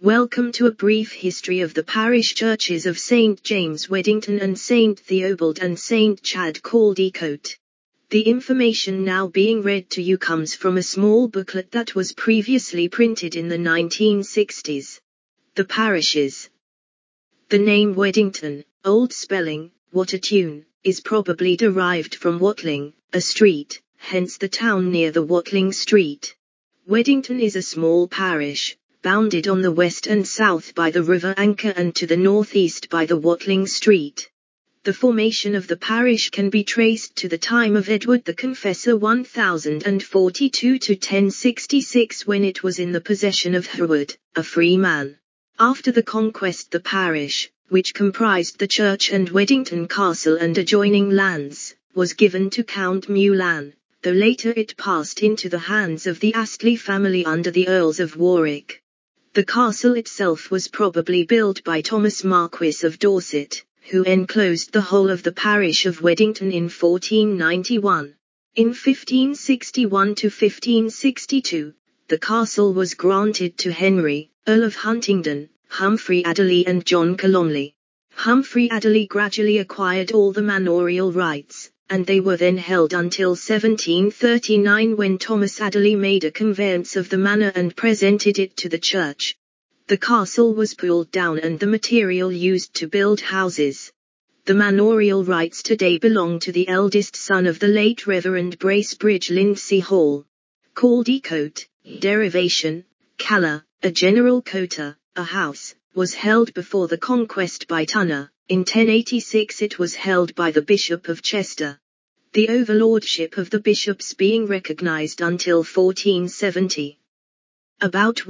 Welcome to a brief history of the parish churches of St. James Weddington and St. Theobald and St. Chad Caldecote. The information now being read to you comes from a small booklet that was previously printed in the 1960s. The parishes. The name Weddington, old spelling, what a tune, is probably derived from Watling, a street, hence the town near the Watling Street. Weddington is a small parish, bounded on the west and south by the River Anker and to the northeast by the Watling Street. The formation of the parish can be traced to the time of Edward the Confessor 1042 to 1066 when it was in the possession of Hereward, a free man. After the conquest the parish, which comprised the church and Weddington Castle and adjoining lands, was given to Count Meulan, though later it passed into the hands of the Astley family under the Earls of Warwick. The castle itself was probably built by Thomas Marquis of Dorset, who enclosed the whole of the parish of Weddington in 1491. In 1561 to 1562, the castle was granted to Henry, Earl of Huntingdon, Humphrey Adderley and John Colomley. Humphrey Adderley gradually acquired all the manorial rights, and they were then held until 1739 when Thomas Adderley made a conveyance of the manor and presented it to the church. The castle was pulled down and the material used to build houses. The manorial rights today belong to the eldest son of the late Reverend Bracebridge Lindsay Hall. Caldecote, derivation, Calla, a general cota, a house, was held before the conquest by Tunner. In 1086 it was held by the Bishop of Chester. The overlordship of the bishops being recognized until 1470. About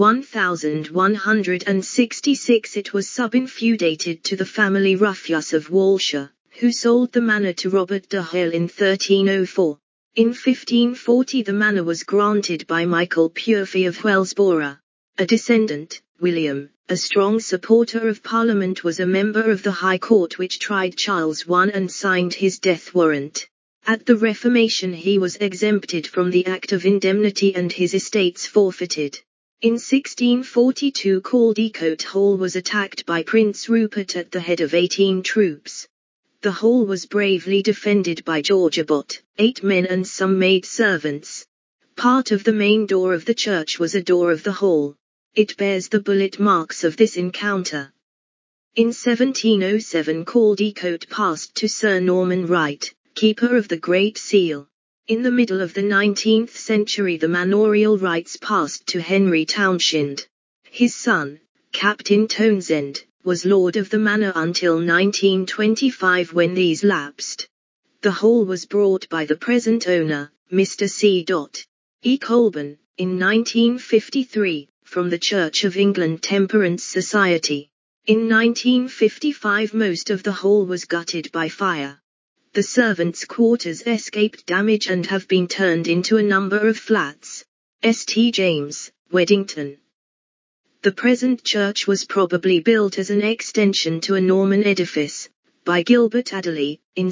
1166 it was subinfeudated to the family Ruffius of Walshire, who sold the manor to Robert de Hale in 1304. In 1540 the manor was granted by Michael Purfey of Wellsborough. A descendant, William, a strong supporter of Parliament, was a member of the High Court which tried Charles I and signed his death warrant. At the Reformation he was exempted from the Act of Indemnity and his estates forfeited. In 1642 Caldecote Hall was attacked by Prince Rupert at the head of 18 troops. The hall was bravely defended by George Abbott, 8 men and some maid servants. Part of the main door of the church was a door of the hall. It bears the bullet marks of this encounter. In 1707 Caldecote passed to Sir Norman Wright, Keeper of the Great Seal. In the middle of the 19th century the manorial rights passed to Henry Townshend. His son, Captain Townshend, was lord of the manor until 1925 when these lapsed. The hall was bought by the present owner, Mr. C. E. Colburn, in 1953, from the Church of England Temperance Society. In 1955 most of the hall was gutted by fire. The servants' quarters escaped damage and have been turned into a number of flats. St. James, Weddington. The present church was probably built as an extension to a Norman edifice, by Gilbert Adderley, in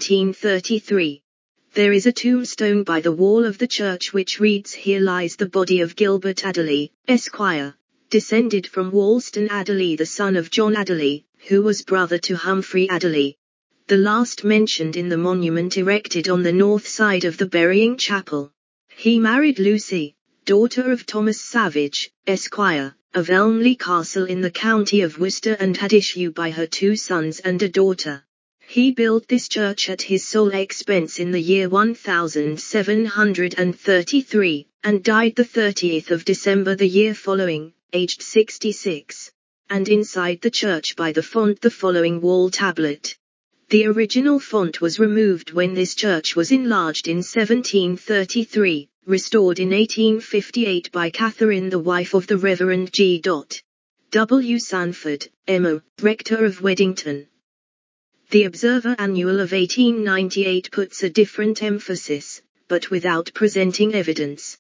1733. There is a tombstone by the wall of the church which reads, "Here lies the body of Gilbert Adderley, Esquire, descended from Walston Adderley the son of John Adderley, who was brother to Humphrey Adderley." The last mentioned in the monument erected on the north side of the burying chapel. He married Lucy, daughter of Thomas Savage, Esquire, of Elmley Castle in the county of Worcester and had issue by her 2 sons and a daughter. He built this church at his sole expense in the year 1733, and died the 30th of December the year following, aged 66. And inside the church by the font the following wall tablet. The original font was removed when this church was enlarged in 1733, restored in 1858 by Catherine the wife of the Reverend G. W. Sanford, M.O., rector of Weddington. The Observer Annual of 1898 puts a different emphasis, but without presenting evidence.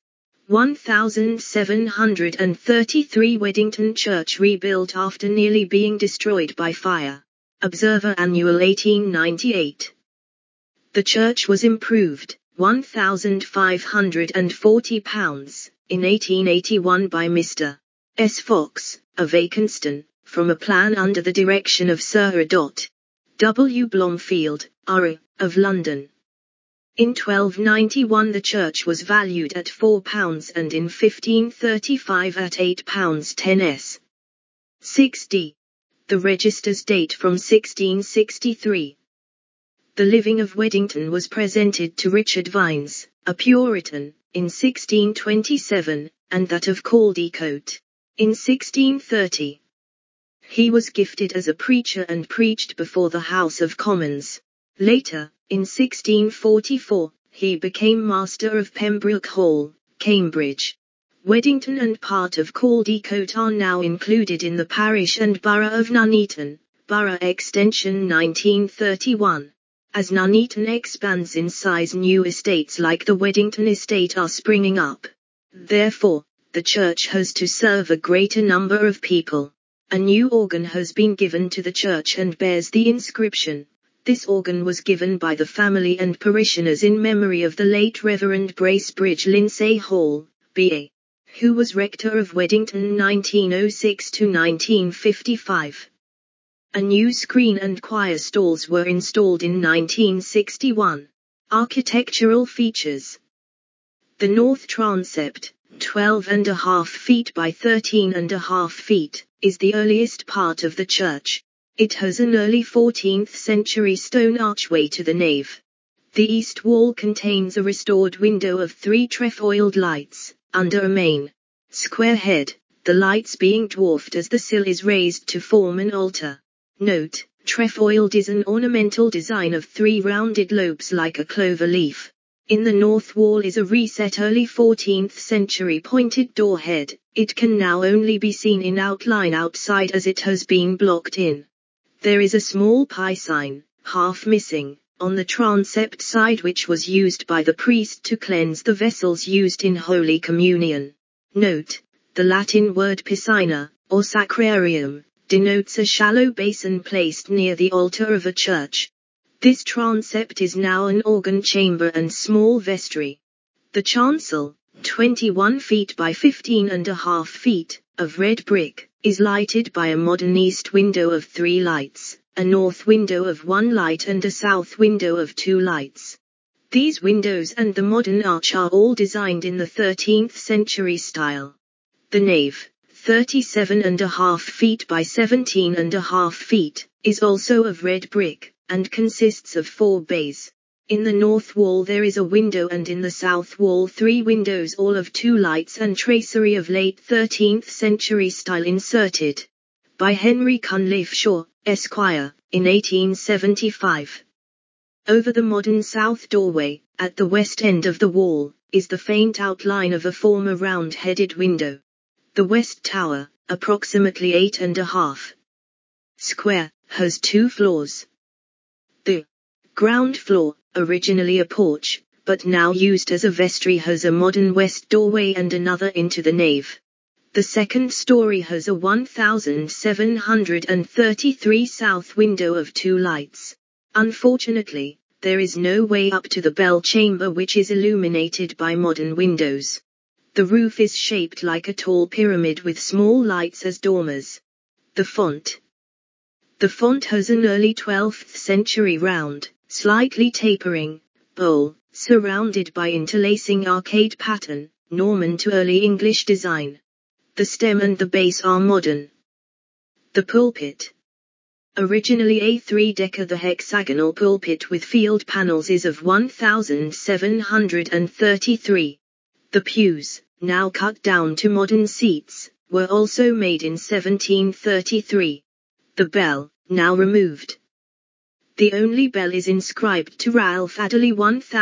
1733 Weddington Church rebuilt after nearly being destroyed by fire. Observer Annual 1898. The church was improved, £1,540, in 1881 by Mr. S. Fox, of Akenston, from a plan under the direction of Sir W. Blomfield, R.A., of London. In 1291 the church was valued at £4 and in 1535 at £8 10s. 6d. The registers date from 1663. The living of Weddington was presented to Richard Vines, a Puritan, in 1627, and that of Caldecote, in 1630. He was gifted as a preacher and preached before the House of Commons. Later, in 1644, he became Master of Pembroke Hall, Cambridge. Weddington and part of Caldecote are now included in the parish and borough of Nuneaton, Borough Extension 1931. As Nuneaton expands in size, new estates like the Weddington estate are springing up. Therefore, the church has to serve a greater number of people. A new organ has been given to the church and bears the inscription, "This organ was given by the family and parishioners in memory of the late Reverend Bracebridge Lindsay Hall, B.A., who was rector of Weddington 1906 to 1955. A new screen and choir stalls were installed in 1961. Architectural features. The north transept, 12.5 feet by 13.5 feet, is the earliest part of the church. It has an early 14th century stone archway to the nave. The east wall contains a restored window of 3 trefoiled lights, under a main square head, the lights being dwarfed as the sill is raised to form an altar. Note, trefoiled is an ornamental design of 3 rounded lobes like a clover leaf. In the north wall is a reset early 14th century pointed door head. It can now only be seen in outline outside as it has been blocked in. There is a small pie sign, half missing, on the transept side which was used by the priest to cleanse the vessels used in Holy Communion. Note, the Latin word piscina, or sacrarium, denotes a shallow basin placed near the altar of a church. This transept is now an organ chamber and small vestry. The chancel, 21 feet by 15.5 feet, of red brick, is lighted by a modern east window of 3 lights, a north window of 1 light and a south window of 2 lights. These windows and the modern arch are all designed in the 13th century style. The nave, 37.5 feet by 17.5 feet, is also of red brick, and consists of 4 bays. In the north wall there is a window and in the south wall 3 windows, all of 2 lights and tracery of late 13th century style inserted by Henry Cunliffe Shaw, Esquire, in 1875. Over the modern south doorway, at the west end of the wall, is the faint outline of a former round-headed window. The west tower, approximately 8.5 square, has 2 floors. The ground floor, originally a porch, but now used as a vestry, has a modern west doorway and another into the nave. The second story has a 1733 south window of 2 lights. Unfortunately, there is no way up to the bell chamber, which is illuminated by modern windows. The roof is shaped like a tall pyramid with small lights as dormers. The font. The font has an early 12th century round, slightly tapering, bowl, surrounded by interlacing arcade pattern, Norman to early English design. The stem and the base are modern. The pulpit. Originally a 3-decker, the hexagonal pulpit with field panels is of 1733. The pews, now cut down to modern seats, were also made in 1733. The bell, now removed. The only bell is inscribed to Ralph Adderley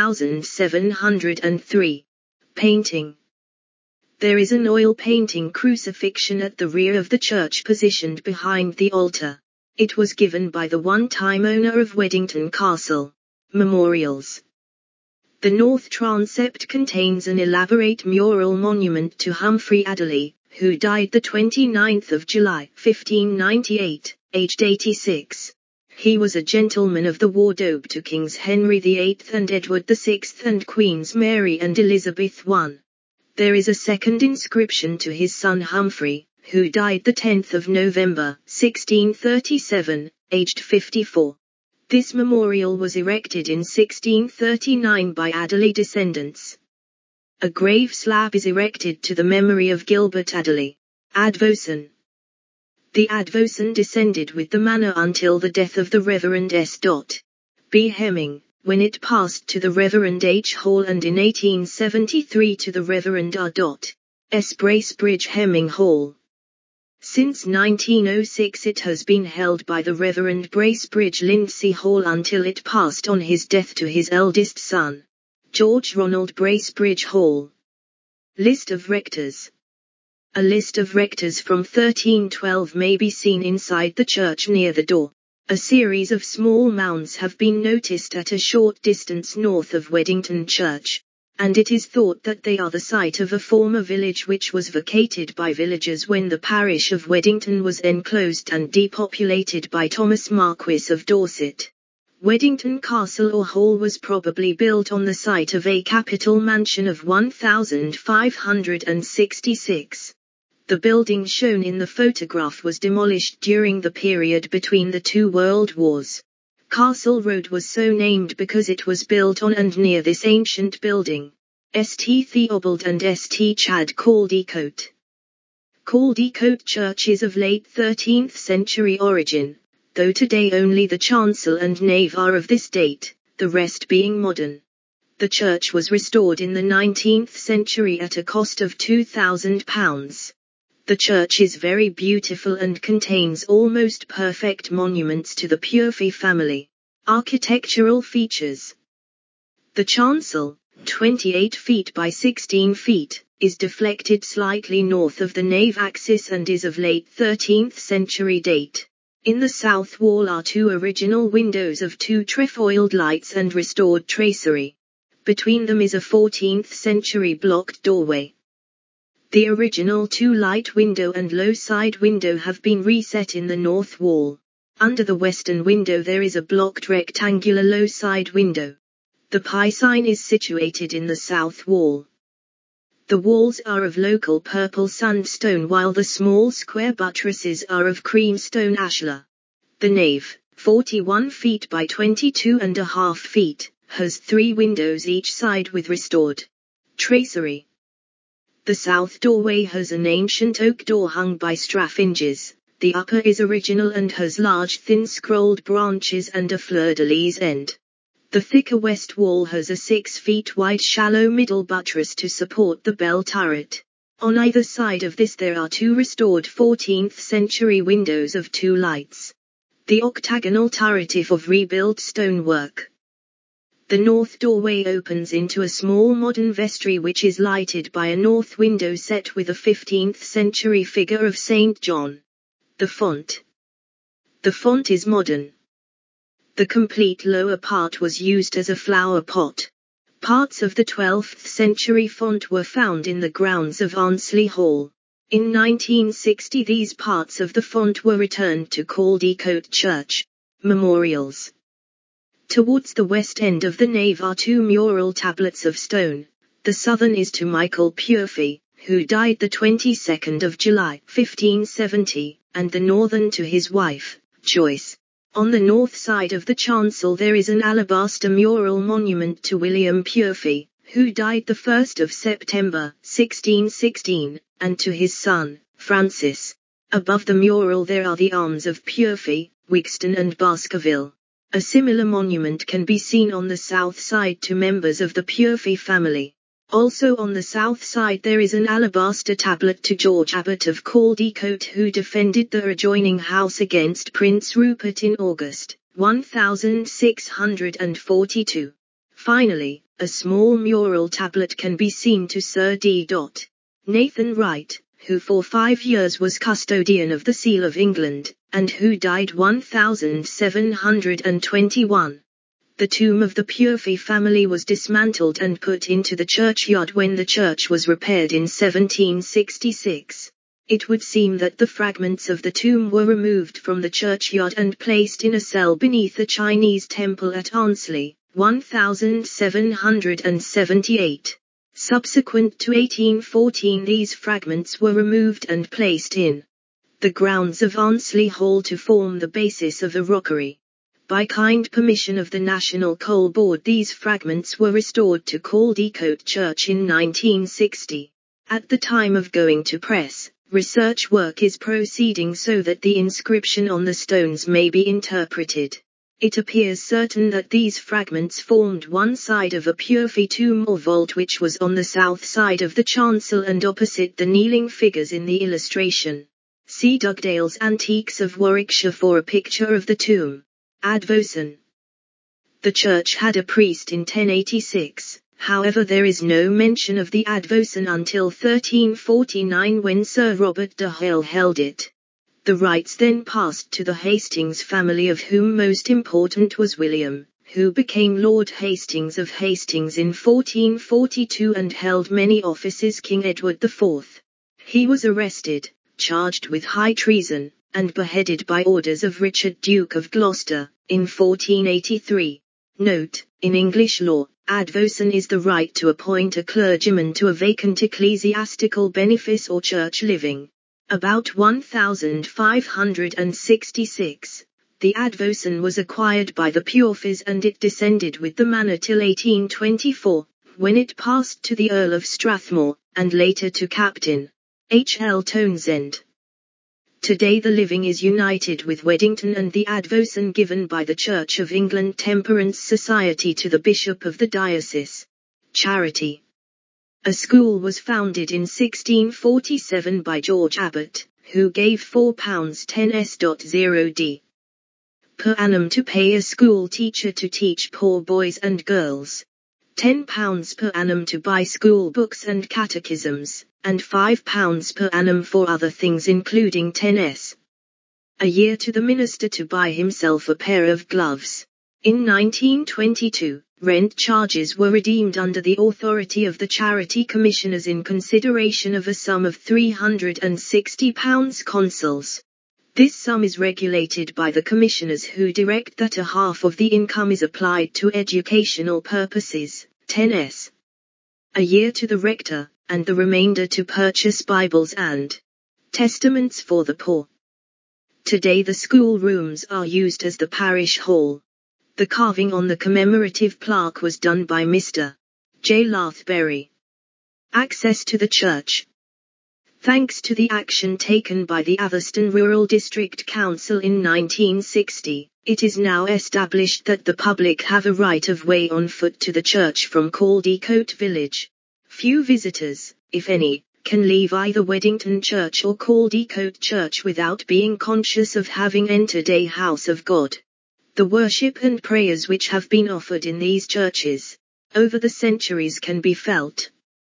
1703. Painting. There is an oil painting crucifixion at the rear of the church positioned behind the altar. It was given by the one-time owner of Weddington Castle. Memorials. The north transept contains an elaborate mural monument to Humphrey Adderley, who died the 29th of July, 1598, aged 86. He was a gentleman of the wardrobe to Kings Henry VIII and Edward VI and Queens Mary and Elizabeth I. There is a second inscription to his son Humphrey, who died the 10th of November, 1637, aged 54. This memorial was erected in 1639 by Adderley descendants. A grave slab is erected to the memory of Gilbert Adderley, Advoson. The Advoson descended with the manor until the death of the Reverend S. B. Hemming, when it passed to the Reverend H. Hall, and in 1873 to the Reverend R. S. Bracebridge Hemming Hall. Since 1906 it has been held by the Reverend Bracebridge Lindsay Hall until it passed on his death to his eldest son, George Ronald Bracebridge Hall. List of rectors. A list of rectors from 1312 may be seen inside the church near the door. A series of small mounds have been noticed at a short distance north of Weddington Church, and it is thought that they are the site of a former village which was vacated by villagers when the parish of Weddington was enclosed and depopulated by Thomas Marquis of Dorset. Weddington Castle or Hall was probably built on the site of a capital mansion of 1566. The building shown in the photograph was demolished during the period between the two world wars. Castle Road was so named because it was built on and near this ancient building. St. Theobald and St. Chad Caldecote. Caldecote Church is of late 13th century origin, though today only the chancel and nave are of this date, the rest being modern. The church was restored in the 19th century at a cost of £2,000. The church is very beautiful and contains almost perfect monuments to the Purfey family. Architectural features. The chancel, 28 feet by 16 feet, is deflected slightly north of the nave axis and is of late 13th century date. In the south wall are two original windows of two trefoiled lights and restored tracery. Between them is a 14th century blocked doorway. The original two-light window and low side window have been reset in the north wall. Under the western window there is a blocked rectangular low side window. The Pi sign is situated in the south wall. The walls are of local purple sandstone while the small square buttresses are of creamstone ashlar. The nave, 41 feet by 22.5 feet, has 3 windows each side with restored tracery. The south doorway has an ancient oak door hung by strafinges. The upper is original and has large thin scrolled branches and a fleur-de-lis end. The thicker west wall has a 6 feet wide shallow middle buttress to support the bell turret. On either side of this there are 2 restored 14th century windows of 2 lights. The octagonal turret is of rebuilt stonework. The north doorway opens into a small modern vestry which is lighted by a north window set with a 15th century figure of St. John. The font. The font is modern. The complete lower part was used as a flower pot. Parts of the 12th century font were found in the grounds of Arnsley Hall. In 1960 these parts of the font were returned to Caldecote Church. Memorials. Towards the west end of the nave are 2 mural tablets of stone. The southern is to Michael Purfey, who died the 22nd of July, 1570, and the northern to his wife, Joyce. On the north side of the chancel there is an alabaster mural monument to William Purfey, who died the 1st of September, 1616, and to his son, Francis. Above the mural there are the arms of Purfey, Wigston and Baskerville. A similar monument can be seen on the south side to members of the Purfey family. Also on the south side there is an alabaster tablet to George Abbot of Caldecote who defended the adjoining house against Prince Rupert in August, 1642. Finally, a small mural tablet can be seen to Sir D. Nathan Wright, who for 5 years was custodian of the Seal of England, and who died 1721. The tomb of the Purfey family was dismantled and put into the churchyard when the church was repaired in 1766. It would seem that the fragments of the tomb were removed from the churchyard and placed in a cell beneath a Chinese temple at Arnsley, 1778. Subsequent to 1814 these fragments were removed and placed in the grounds of Arnsley Hall to form the basis of a rockery. By kind permission of the National Coal Board these fragments were restored to Caldecote Church in 1960. At the time of going to press, research work is proceeding so that the inscription on the stones may be interpreted. It appears certain that these fragments formed one side of a Purfey tomb or vault which was on the south side of the chancel and opposite the kneeling figures in the illustration. See Dugdale's Antiques of Warwickshire for a picture of the tomb. Advoson. The church had a priest in 1086, however there is no mention of the advoson until 1349 when Sir Robert de Hale held it. The rights then passed to the Hastings family, of whom most important was William, who became Lord Hastings of Hastings in 1442 and held many offices. King Edward IV. He was arrested, charged with high treason, and beheaded by orders of Richard Duke of Gloucester, in 1483. Note, in English law, advoson is the right to appoint a clergyman to a vacant ecclesiastical benefice or church living. About 1566, the advoson was acquired by the Purfeys and it descended with the manor till 1824, when it passed to the Earl of Strathmore, and later to Captain H. L. Townshend. Today the living is united with Weddington and the advoson given by the Church of England Temperance Society to the Bishop of the diocese. Charity. A school was founded in 1647 by George Abbott, who gave £4 10s.0d per annum to pay a school teacher to teach poor boys and girls, £10 per annum to buy school books and catechisms, and £5 per annum for other things including 10s a year to the minister to buy himself a pair of gloves. In 1922, rent charges were redeemed under the authority of the Charity Commissioners in consideration of a sum of £360 consols. This sum is regulated by the Commissioners, who direct that a half of the income is applied to educational purposes, 10s a year to the rector, and the remainder to purchase Bibles and Testaments for the poor. Today the school rooms are used as the parish hall. The carving on the commemorative plaque was done by Mr. J. Lathbury. Access to the church. Thanks to the action taken by the Atherstone Rural District Council in 1960, it is now established that the public have a right of way on foot to the church from Caldecote village. Few visitors, if any, can leave either Weddington Church or Caldecote Church without being conscious of having entered a house of God. The worship and prayers which have been offered in these churches over the centuries can be felt.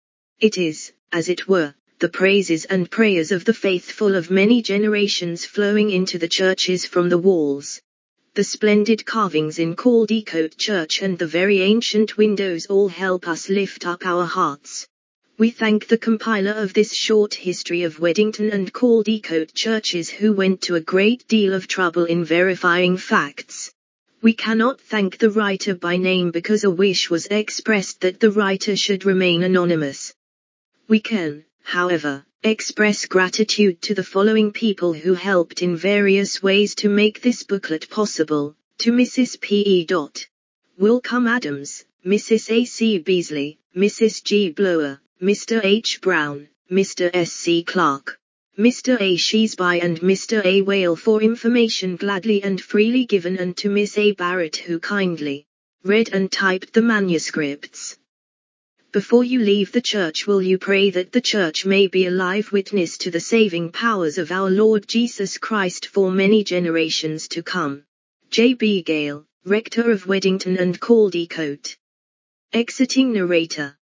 It is, as it were, the praises and prayers of the faithful of many generations flowing into the churches from the walls. The splendid carvings in Caldecote Church and the very ancient windows all help us lift up our hearts. We thank the compiler of this short history of Weddington and Caldecote churches, who went to a great deal of trouble in verifying facts. We cannot thank the writer by name because a wish was expressed that the writer should remain anonymous. We can, however, express gratitude to the following people who helped in various ways to make this booklet possible: to Mrs. P. E. Wilcome Adams, Mrs. A. C. Beasley, Mrs. G. Blower, Mr. H. Brown, Mr. S. C. Clark, Mr. A. Sheesby and Mr. A. Whale for information gladly and freely given, and to Miss A. Barrett who kindly read and typed the manuscripts. Before you leave the church, will you pray that the church may be a live witness to the saving powers of our Lord Jesus Christ for many generations to come. J. B. Gale, Rector of Weddington and Caldecote. Exiting narrator.